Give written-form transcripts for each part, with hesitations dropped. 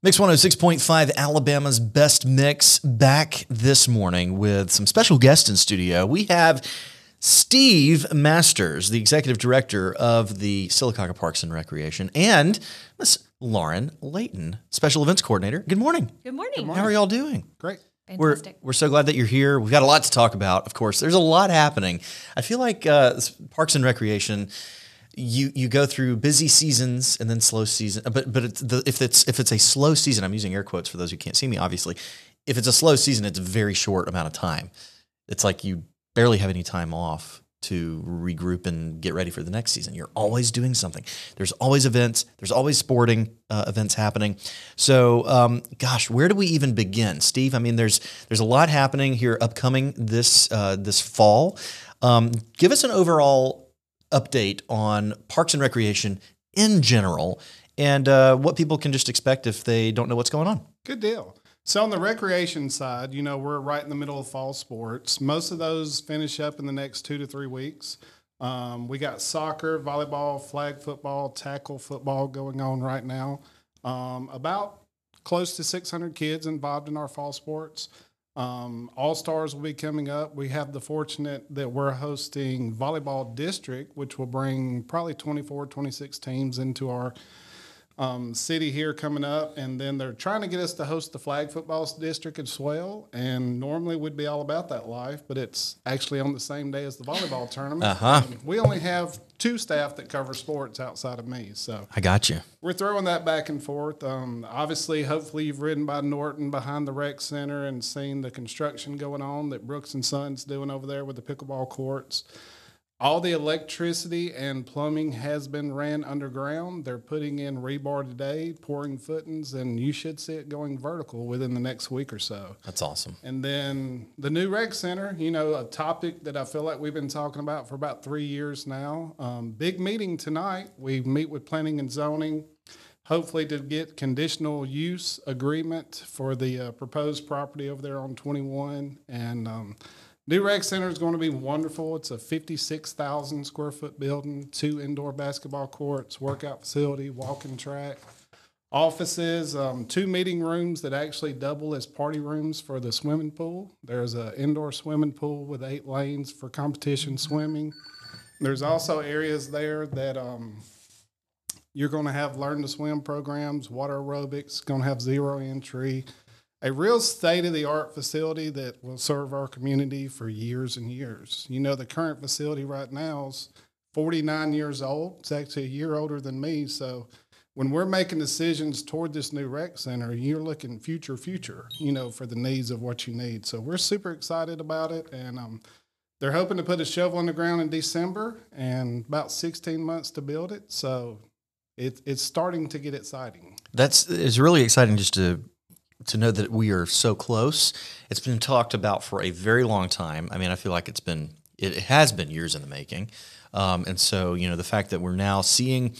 Mix 106.5, Alabama's best mix, back this morning with some special guests in studio. We have Steve Masters, the executive director of the Sylacauga Parks and Recreation, and Miss Lauren Layton, special events coordinator. Good morning. Good morning. How are y'all doing? Great. Fantastic. We're so glad that you're here. We've got a lot to talk about, of course. There's a lot happening. I feel like Parks and Recreation, you go through busy seasons and then slow season. But if it's a slow season, I'm using air quotes for those who can't see me, obviously. If it's a slow season, it's a very short amount of time. It's like you barely have any time off to regroup and get ready for the next season. You're always doing something. There's always events. There's always sporting events happening. So, gosh, where do we even begin, Steve? I mean, there's a lot happening here upcoming this fall. Give us an overall update on Parks and Recreation in general, and what people can just expect if they don't know what's going on. Good deal. So on the recreation side, we're right in the middle of fall sports. Most of those finish up in the next 2 to 3 weeks. We got soccer, volleyball, flag football, tackle football going on right now. About close to 600 kids involved in our fall sports. All-Stars will be coming up. We have the fortunate that we're hosting Volleyball District, which will bring probably 24, 26 teams into our city here coming up. And then they're trying to get us to host the Flag Football District as well. And normally we'd be all about that life, but it's actually on the same day as the volleyball tournament. We only have 2 staff that cover sports outside of me. So I got you. We're throwing that back and forth. Obviously, hopefully you've ridden by Norton behind the rec center and seen the construction going on that Brooks & Sons doing over there with the pickleball courts. All the electricity and plumbing has been ran underground. They're putting in rebar today, pouring footings, and you should see it going vertical within the next week or so. That's awesome. And then the new rec center, a topic that I feel like we've been talking about for about 3 years now. Big meeting tonight. We meet with planning and zoning, hopefully to get conditional use agreement for the proposed property over there on 21. And new rec center is going to be wonderful. It's a 56,000 square foot building, 2 indoor basketball courts, workout facility, walking track, offices, 2 meeting rooms that actually double as party rooms for the swimming pool. There's an indoor swimming pool with 8 lanes for competition swimming. There's also areas there that you're going to have learn to swim programs, water aerobics, going to have zero entry. A real state-of-the-art facility that will serve our community for years and years. The current facility right now is 49 years old. It's actually a year older than me. So when we're making decisions toward this new rec center, you're looking future, for the needs of what you need. So we're super excited about it. And they're hoping to put a shovel in the ground in December and about 16 months to build it. So it's starting to get exciting. It's really exciting just to know that we are so close. It's been talked about for a very long time. I mean, I feel like it has been years in the making. And so, the fact that we're now seeing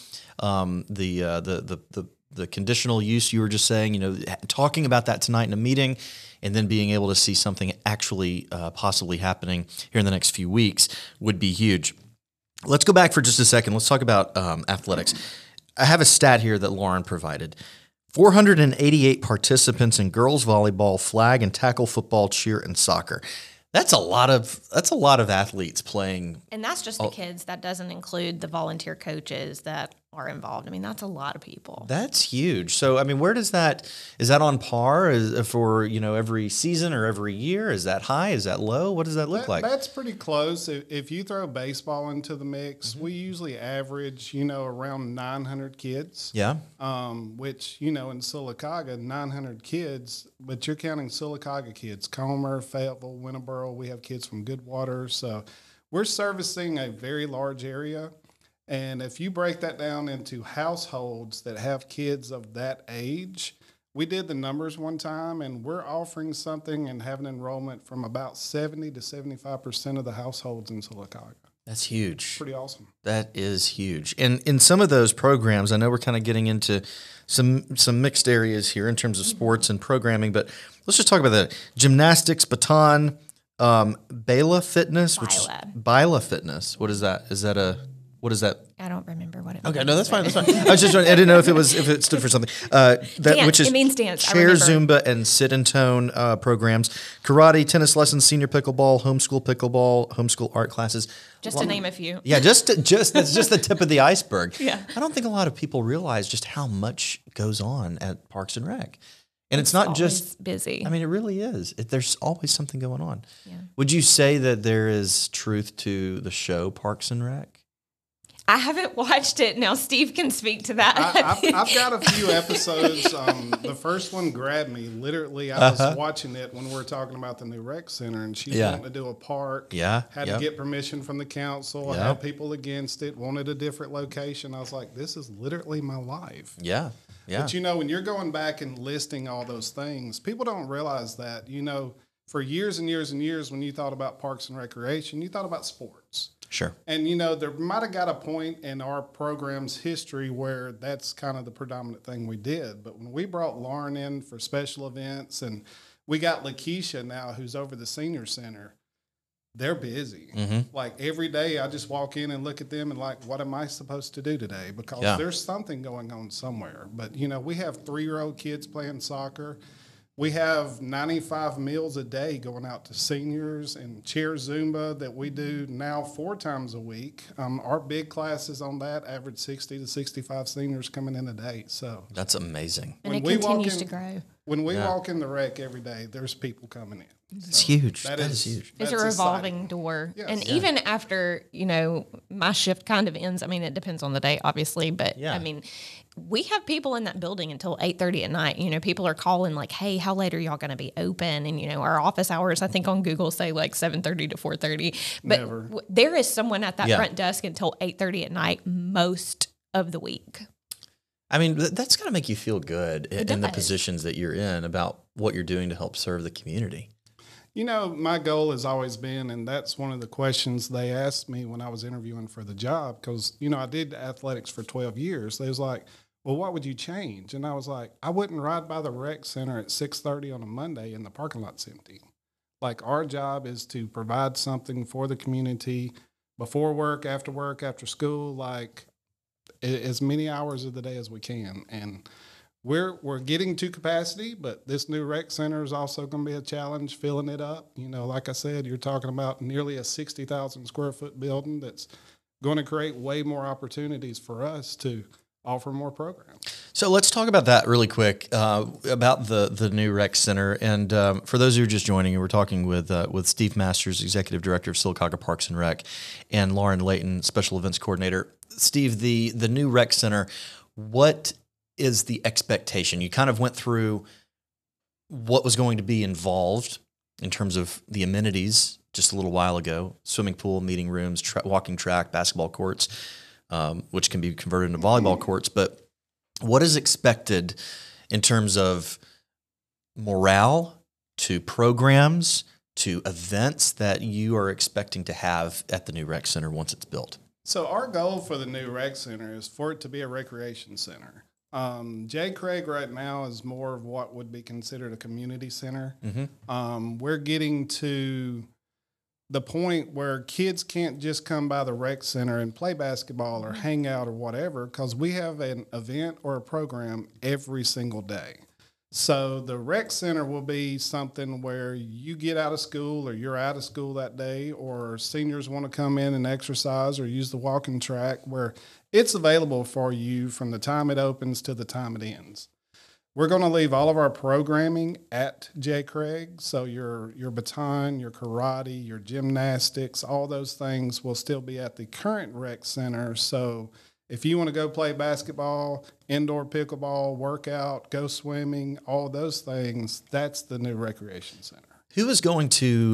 the conditional use you were just saying, talking about that tonight in a meeting, and then being able to see something actually possibly happening here in the next few weeks would be huge. Let's go back for just a second. Let's talk about athletics. I have a stat here that Lauren provided. 488 participants in girls volleyball, flag and tackle football, cheer, and soccer. That's a lot of athletes playing. And that's just the kids. That doesn't include the volunteer coaches that are involved. I mean, that's a lot of people. That's huge. So, I mean, is that on par for, every season or every year? Is that high? Is that low? What does that look like? That's pretty close. If you throw baseball into the mix, we usually average, around 900 kids. Yeah. Which, in Sylacauga, 900 kids, but you're counting Sylacauga kids, Comer, Fayetteville, Winterboro. We have kids from Goodwater. So we're servicing a very large area. And if you break that down into households that have kids of that age, we did the numbers one time, and we're offering something and having enrollment from about 70 to 75% of the households in Sylacauga. That's huge. Pretty awesome. That is huge. And in some of those programs, I know we're kind of getting into some mixed areas here in terms of sports and programming, but let's just talk about the gymnastics, baton, Bala Fitness, Bila. Bila Fitness. What is that? Is that a What is that? I don't remember what it Okay, means. no, that's fine. That's fine. I was just I didn't know if it stood for something. Dance. Which is It means dance. I chair, remember. Zumba, and sit and tone programs, karate, tennis lessons, senior pickleball, homeschool art classes. Just to name a few. Yeah, that's just the tip of the iceberg. Yeah. I don't think a lot of people realize just how much goes on at Parks and Rec, and it's not just. Always busy. I mean, it really is. There's always something going on. Yeah. Would you say that there is truth to the show Parks and Rec? I haven't watched it. Now Steve can speak to that. I've got a few episodes. The first one grabbed me. Literally, I was watching it when we were talking about the new rec center, and she wanted to do a park. Yeah, Had to get permission from the council. Yep. Had people against it. Wanted a different location. I was like, this is literally my life. Yeah. Yeah. But when you're going back and listing all those things, people don't realize that. For years and years and years, when you thought about Parks and Recreation, you thought about sports. Sure. And, there might have got a point in our program's history where that's kind of the predominant thing we did. But when we brought Lauren in for special events, and we got Lakeisha now, who's over the senior center, they're busy. Mm-hmm. Like every day I just walk in and look at them and like, what am I supposed to do today? Because there's something going on somewhere. But, we have 3-year-old kids playing soccer. We have 95 meals a day going out to seniors, and chair Zumba that we do now 4 times a week. Our big classes on that average 60 to 65 seniors coming in a day. So that's amazing. And it continues to grow. When we walk in the rec every day, there's people coming in. It's huge. That is huge. It's a revolving door. Yes. And even after, my shift kind of ends, I mean, it depends on the day, obviously, but I mean, we have people in that building until 8:30 at night. People are calling like, hey, how late are y'all going to be open? And, our office hours, I think on Google say like 7:30 to 4:30. But there is someone at that front desk until 8:30 at night most of the week. I mean, that's got to make you feel good in the positions that you're in about what you're doing to help serve the community. My goal has always been, and that's one of the questions they asked me when I was interviewing for the job, because, I did athletics for 12 years. They was like, well, what would you change? And I was like, I wouldn't ride by the rec center at 6:30 on a Monday and the parking lot's empty. Like, our job is to provide something for the community before work, after school, like as many hours of the day as we can. And we're getting to capacity, but this new rec center is also going to be a challenge filling it up. Like I said, you're talking about nearly a 60,000 square foot building that's going to create way more opportunities for us to offer more programs. So let's talk about that really quick, about the new rec center. And for those who are just joining, we're talking with Steve Masters, Executive Director of Sylacauga Parks and Rec, and Lauren Layton, Special Events Coordinator. Steve, the new rec center, what is the expectation? You kind of went through what was going to be involved in terms of the amenities just a little while ago: swimming pool, meeting rooms, walking track, basketball courts, which can be converted into volleyball courts. But what is expected in terms of morale, to programs, to events that you are expecting to have at the new rec center once it's built? So our goal for the new rec center is for it to be a recreation center. J. Craig right now is more of what would be considered a community center. Mm-hmm. We're getting to the point where kids can't just come by the rec center and play basketball or hang out or whatever, because we have an event or a program every single day. So the rec center will be something where you get out of school or you're out of school that day, or seniors want to come in and exercise or use the walking track, where it's available for you from the time it opens to the time it ends. We're going to leave all of our programming at J. Craig. So your baton, your karate, your gymnastics, all those things will still be at the current rec center. So if you want to go play basketball, indoor pickleball, workout, go swimming, all those things, that's the new recreation center. Who is going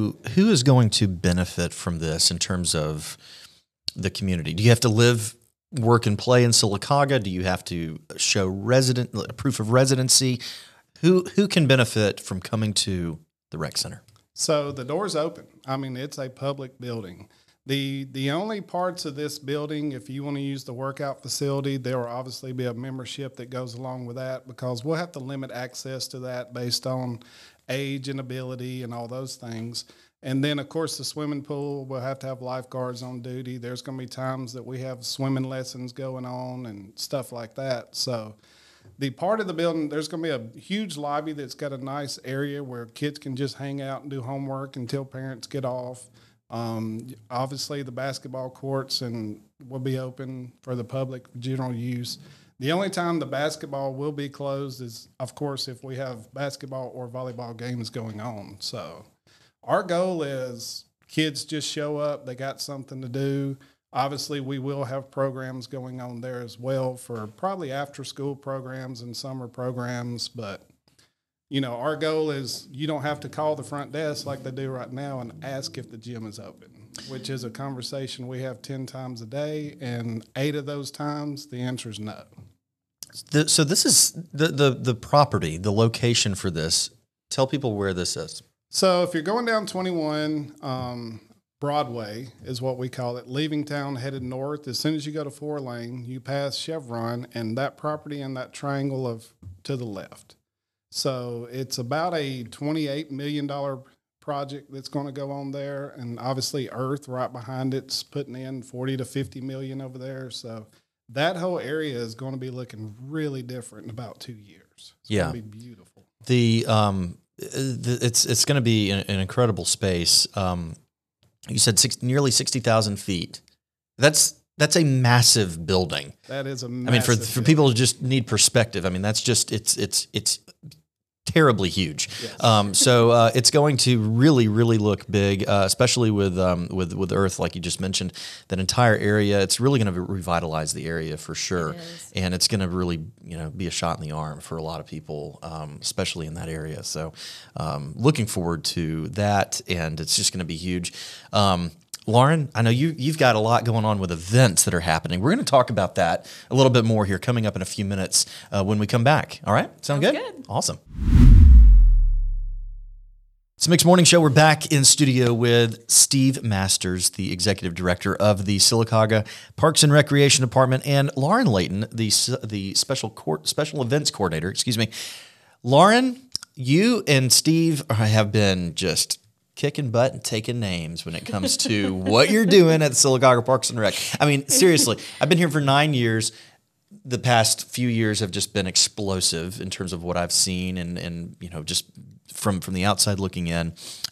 to benefit from this in terms of the community? Do you have to live, work, and play in Sylacauga? Do you have to show proof of residency? Who can benefit from coming to the rec center? So the door's open. I mean, it's a public building. The only parts of this building, if you want to use the workout facility, there will obviously be a membership that goes along with that, because we'll have to limit access to that based on age and ability and all those things. And then, of course, the swimming pool, we'll have to have lifeguards on duty. There's going to be times that we have swimming lessons going on and stuff like that. So the part of the building, there's going to be a huge lobby that's got a nice area where kids can just hang out and do homework until parents get off. Obviously, the basketball courts and will be open for the public general use. The only time the basketball will be closed is, of course, if we have basketball or volleyball games going on. So our goal is kids just show up, they got something to do. Obviously, we will have programs going on there as well for probably after-school programs and summer programs. But, you know, our goal is you don't have to call the front desk like they do right now and ask if the gym is open, which is a conversation we have 10 times a day, and 8 of those times the answer is no. So this is the property, the location for this. Tell people where this is. So if you're going down 21 Broadway is what we call it, leaving town headed north, as soon as you go to 4-lane, you pass Chevron and that property in that triangle of to the left. So it's about a $28 million project that's going to go on there, and obviously Earth right behind it's putting in 40 to 50 million over there. So that whole area is going to be looking really different in about 2 years. It's going to be beautiful. It's going to be an incredible space. You said nearly 60,000 feet. That's a massive building. That is a massive. I mean, for people who just need perspective, I mean, that's just it's terribly huge. Yes. So it's going to really look big, especially with Earth, like you just mentioned. That entire area, it's really going to revitalize the area for sure, and it's going to really be a shot in the arm for a lot of people, especially in that area. So looking forward to that, and it's just going to be huge. Lauren, I know you've got a lot going on with events that are happening. We're going to talk about that a little bit more here coming up in a few minutes when we come back. All right? Sounds good? Awesome. It's the Mixed Morning Show. We're back in studio with Steve Masters, the executive director of the Sylacauga Parks and Recreation Department, and Lauren Layton, the special events coordinator. Excuse me. Lauren, you and Steve have been just kicking butt and taking names when it comes to what you're doing at the Sylacauga Parks and Rec. I mean, seriously, I've been here for 9 years. The past few years have just been explosive in terms of what I've seen and just from the outside looking in.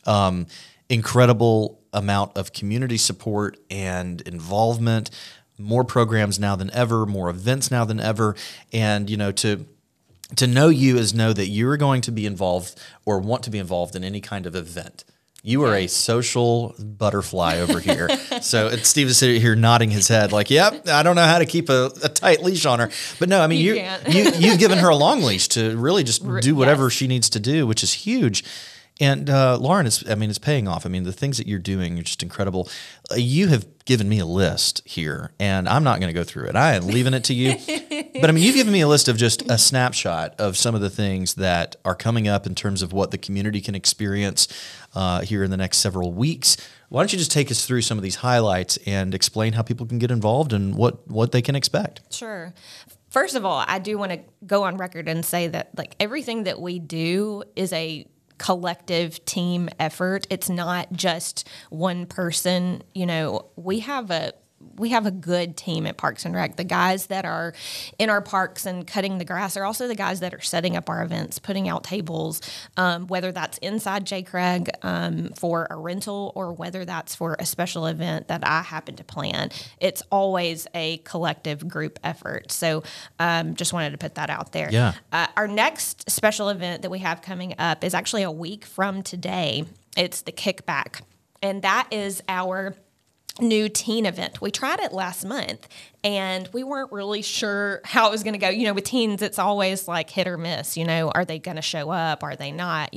Incredible amount of community support and involvement, more programs now than ever, more events now than ever. And, to know you is know that you're going to be involved or want to be involved in any kind of event. You are a social butterfly over here. So Steve is sitting here nodding his head like, yep, I don't know how to keep a tight leash on her. But no, I mean, you've given her a long leash to really just do whatever she needs to do, which is huge. And Lauren, it's paying off. I mean, the things that you're doing are just incredible. You have given me a list here, and I'm not going to go through it. I am leaving it to you. But I mean, you've given me a list of just a snapshot of some of the things that are coming up in terms of what the community can experience here in the next several weeks. Why don't you just take us through some of these highlights and explain how people can get involved and what they can expect? Sure. First of all, I do want to go on record and say that everything that we do is a collective team effort. It's not just one person. We have a good team at Parks and Rec. The guys that are in our parks and cutting the grass are also the guys that are setting up our events, putting out tables, whether that's inside J. Craig for a rental or whether that's for a special event that I happen to plan. It's always a collective group effort. So just wanted to put that out there. Yeah. Our next special event that we have coming up is actually a week from today. It's the Kickback, and that is our new teen event. We tried it last month and we weren't really sure how it was going to go. With teens, it's always like hit or miss, are they going to show up? Are they not,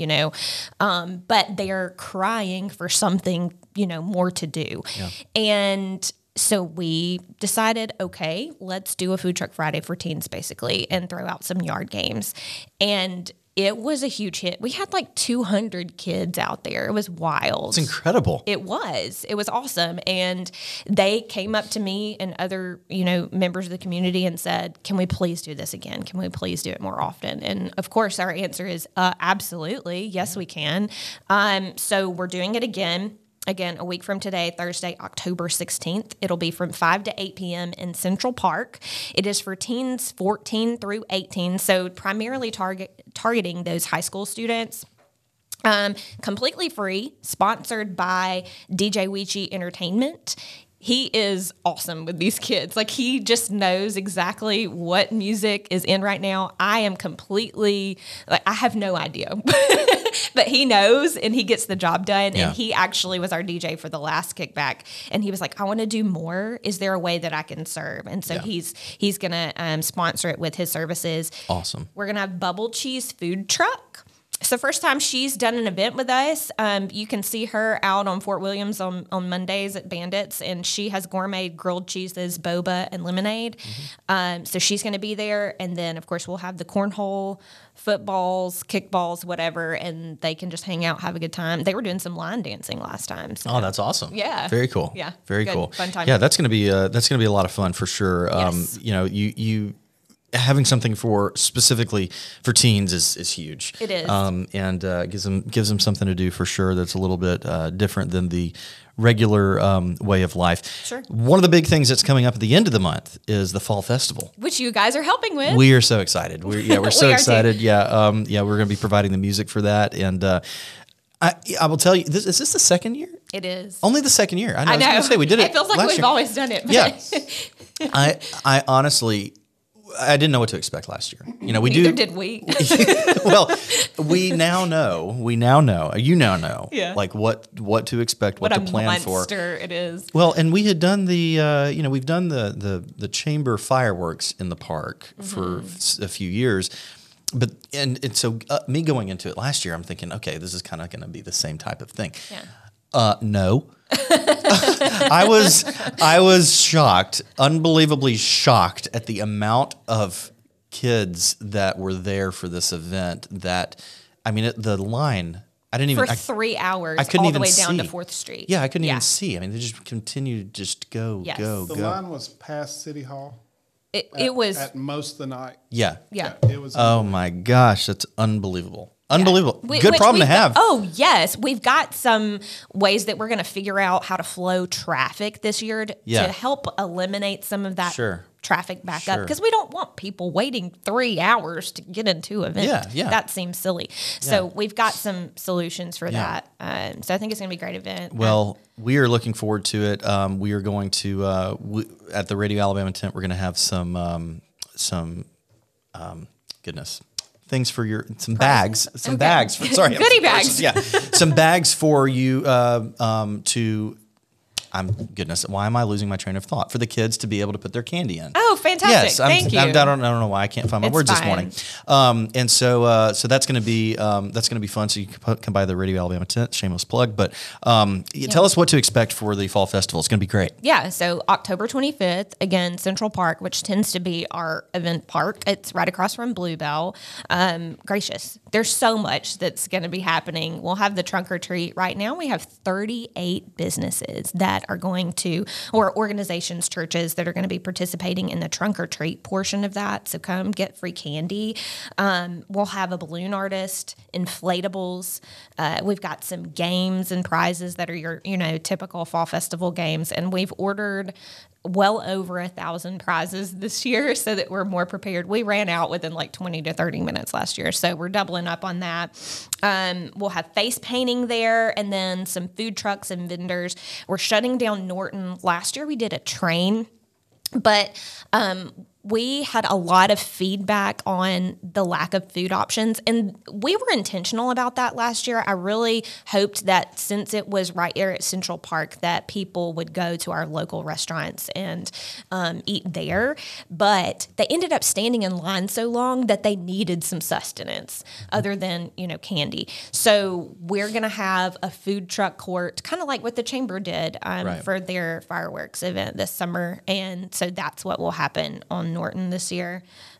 but they're crying for something, more to do. Yeah. And so we decided, okay, let's do a Food Truck Friday for teens basically and throw out some yard games. And It was a huge hit. We had like 200 kids out there. It was wild. It's incredible. It was awesome. And they came up to me and other, members of the community and said, can we please do this again? Can we please do it more often? And of course, our answer is absolutely. Yes, we can. So we're doing it again. Again, a week from today, Thursday, October 16th. It'll be from 5 to 8 p.m. in Central Park. It is for teens 14 through 18, so primarily targeting those high school students. Completely free, sponsored by DJ Weechi Entertainment. He is awesome with these kids. Like, he just knows exactly what music is in right now. I am completely, I have no idea. But he knows, and he gets the job done. Yeah. And he actually was our DJ for the last kickback. And he was like, I want to do more. Is there a way that I can serve? And so he's going to sponsor it with his services. Awesome. We're going to have Bubble Cheese food truck. So first time she's done an event with us. You can see her out on Fort Williams on Mondays at Bandits, and she has gourmet grilled cheeses, boba, and lemonade. Mm-hmm. So she's going to be there. And then, of course, we'll have the cornhole, footballs, kickballs, whatever, and they can just hang out, have a good time. They were doing some line dancing last time. So. Oh, that's awesome. Yeah. Very cool. Yeah. Very good. cool. Fun time. Yeah, that's going to be a lot of fun for sure. Yes. You having something for specifically for teens is huge. It is. And gives them something to do for sure. That's a little bit different than the regular way of life. Sure. One of the big things that's coming up at the end of the month is the Fall Festival, which you guys are helping with. We are so excited. We're so excited. Too. Yeah. We're going to be providing the music for that. And I will tell you, is this the second year? It is. Only the second year. I know. I was going to say we did it. It feels like we've always done it. But. Yeah. I honestly, I didn't know what to expect last year. Neither did we. Well, we now know. You now know. Yeah. Like what to expect, what to plan for. What a monster it is. Well, and we had done we've done the chamber fireworks in the park for a few years. But and so me going into it last year, I'm thinking, okay, this is kind of going to be the same type of thing. Yeah. No. I was shocked, unbelievably shocked at the amount of kids that were there for this event. The line, I didn't even for 3 hours. I couldn't all even the way down see. to 4th Street. Yeah, I couldn't even see. I mean, they just continued to just go. The line was past City Hall. It was at most of the night. Yeah. It was. Oh my gosh, that's unbelievable. Unbelievable. Good problem to have. Oh, yes. We've got some ways that we're going to figure out how to flow traffic this year to help eliminate some of that traffic back up. Because we don't want people waiting 3 hours to get into an event. Yeah. That seems silly. So we've got some solutions for that. So I think it's going to be a great event. Well, we are looking forward to it. We are going to, at the Radio Alabama tent, we're going to have some things for some bags, goodie bags. Yeah, some bags for you to. Why am I losing my train of thought? For the kids to be able to put their candy in. Oh, fantastic! Yes, Thank you. I don't know why I can't find my words this morning. And so that's going to be fun. So you can come by the Radio Alabama tent. Shameless plug, but tell us what to expect for the Fall Festival. It's going to be great. Yeah. So October 25th, again, Central Park, which tends to be our event park. It's right across from Bluebell. Gracious, there's so much that's going to be happening. We'll have the trunk or treat. Right now, we have 38 businesses that are going to, or organizations, churches that are going to be participating in the trunk or treat portion of that. So come get free candy. We'll have a balloon artist, inflatables. We've got some games and prizes that are your, typical Fall Festival games. And we've ordered well over 1,000 prizes this year so that we're more prepared. We ran out within like 20 to 30 minutes last year, so we're doubling up on that. We'll have face painting there and then some food trucks and vendors. We're shutting down Norton. Last year we did a train, but we had a lot of feedback on the lack of food options, and we were intentional about that last year. I really hoped that since it was right here at Central Park that people would go to our local restaurants and eat there, but they ended up standing in line so long that they needed some sustenance other than, candy. So we're going to have a food truck court, kind of like what the Chamber did for their fireworks event this summer, and so that's what will happen on Norton this year.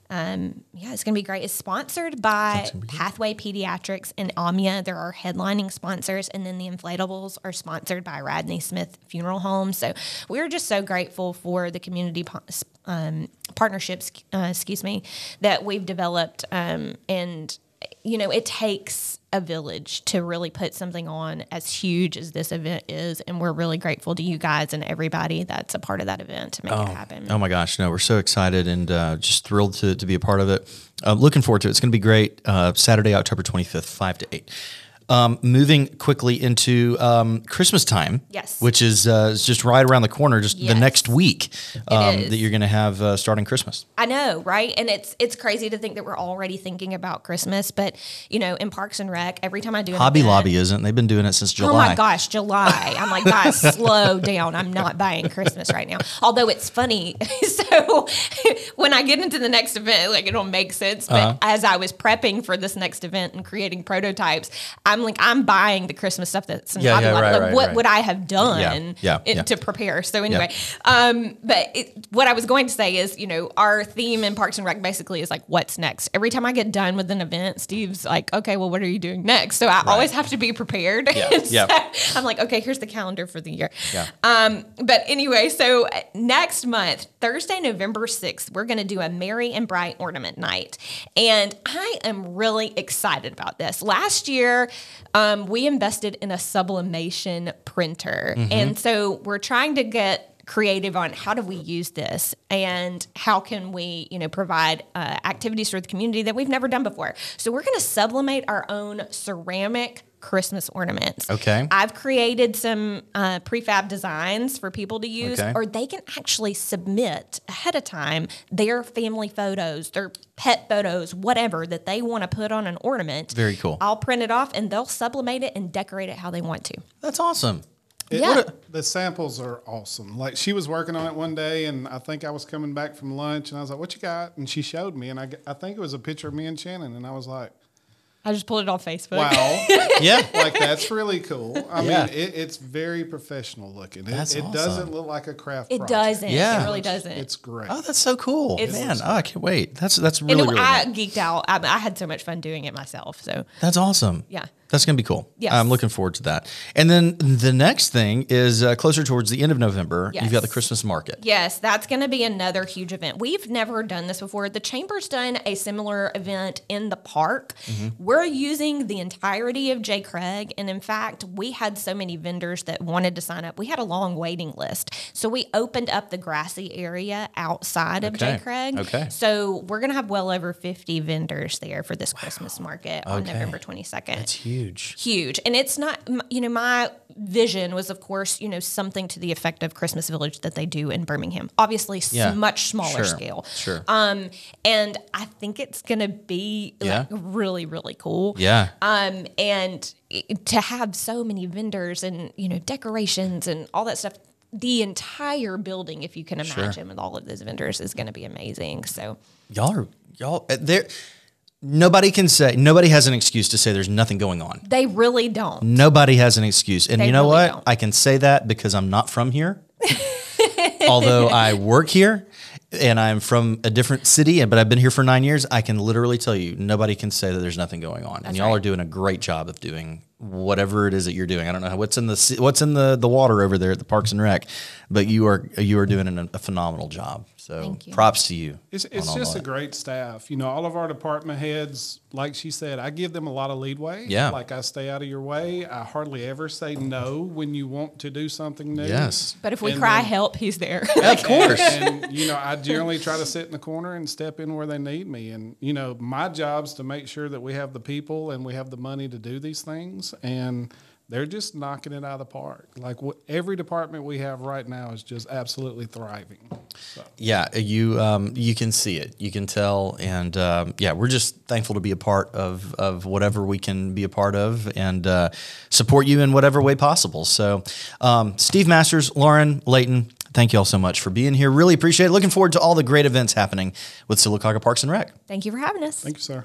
It's going to be great. It's sponsored by Pathway Pediatrics and AMIA. There are headlining sponsors, and then the inflatables are sponsored by Radney Smith Funeral Home. So we're just so grateful for the community partnerships, that we've developed. And, it takes a village to really put something on as huge as this event is. And we're really grateful to you guys and everybody that's a part of that event to make it happen. Oh my gosh. No, we're so excited and just thrilled to be a part of it. Looking forward to it. It's going to be great. Saturday, October 25th, 5 to 8. Moving quickly into Christmas time, yes, which is just right around the corner, just the next week that you're going to have starting Christmas. I know, right? And it's crazy to think that we're already thinking about Christmas, but in Parks and Rec, every time I do an Hobby event, Lobby isn't. They've been doing it since July. Oh my gosh, July! I'm like, guys, slow down. I'm not buying Christmas right now. Although it's funny, so when I get into the next event, like it'll make sense. But as I was prepping for this next event and creating prototypes, I'm buying the Christmas stuff that's in Hobby Lobby. What would I have done to prepare? So anyway, what I was going to say is, our theme in Parks and Rec basically is like, what's next? Every time I get done with an event, Steve's like, okay, well, what are you doing next? So I always have to be prepared. So I'm like, okay, here's the calendar for the year. But anyway, so next month, Thursday, November 6th, we're going to do a Merry and Bright Ornament Night. And I am really excited about this. Last year, we invested in a sublimation printer. And so we're trying to get creative on how do we use this and how can we, provide activities for the community that we've never done before. So we're going to sublimate our own ceramic Christmas ornaments. Okay. I've created some prefab designs for people to use, or they can actually submit ahead of time their family photos, their pet photos, whatever that they want to put on an ornament. Very cool. I'll print it off and they'll sublimate it and decorate it how they want to. That's awesome. The samples are awesome. Like, she was working on it one day, and I think I was coming back from lunch, and I was like, what you got? And she showed me, and I think it was a picture of me and Shannon, and I was like, I just pulled it on Facebook. Wow. Yeah. Like, that's really cool. I mean, it's very professional looking. It doesn't look like a craft project. It doesn't. Yeah. It really doesn't. It's great. Oh, that's so cool. Man, I can't wait. That's really, really I neat. geeked out. I had so much fun doing it myself. So That's awesome. Yeah. That's going to be cool. Yes. I'm looking forward to that. And then the next thing is closer towards the end of November. Yes. You've got the Christmas market. Yes, that's going to be another huge event. We've never done this before. The Chamber's done a similar event in the park. We're using the entirety of J. Craig. And in fact, we had so many vendors that wanted to sign up. We had a long waiting list. So we opened up the grassy area outside of J. Craig. Okay. So we're going to have well over 50 vendors there for this Christmas market on November 22nd. That's huge. Huge. And it's not, my vision was, of course, something to the effect of Christmas Village that they do in Birmingham. Obviously, much smaller scale. Sure. And I think it's going to be really, really cool. Yeah. And to have so many vendors and, decorations and all that stuff, the entire building, if you can imagine, with all of those vendors is going to be amazing. So Y'all there. Nobody has an excuse to say there's nothing going on. They really don't. Nobody has an excuse. And you know really what? don't. I can say that because I'm not from here. Although I work here and I'm from a different city, but I've been here for 9 years, I can literally tell you, nobody can say that there's nothing going on. And y'all are doing a great job of doing whatever it is that you're doing. I don't know what's in the water over there at the Parks and Rec, but you are doing a phenomenal job. So props to you. It's just a great staff. All of our department heads, like she said, I give them a lot of leadway. Yeah. Like, I stay out of your way. I hardly ever say no when you want to do something new. Yes. But if we cry help, he's there. Of course. And I generally try to sit in the corner and step in where they need me. And, my job's to make sure that we have the people and we have the money to do these things. And they're just knocking it out of the park. Like, every department we have right now is just absolutely thriving. So. Yeah, you can see it. You can tell. And, we're just thankful to be a part of whatever we can be a part of and support you in whatever way possible. So, Steve Masters, Lauren Layton, thank you all so much for being here. Really appreciate it. Looking forward to all the great events happening with Sylacauga Parks and Rec. Thank you for having us. Thank you, sir.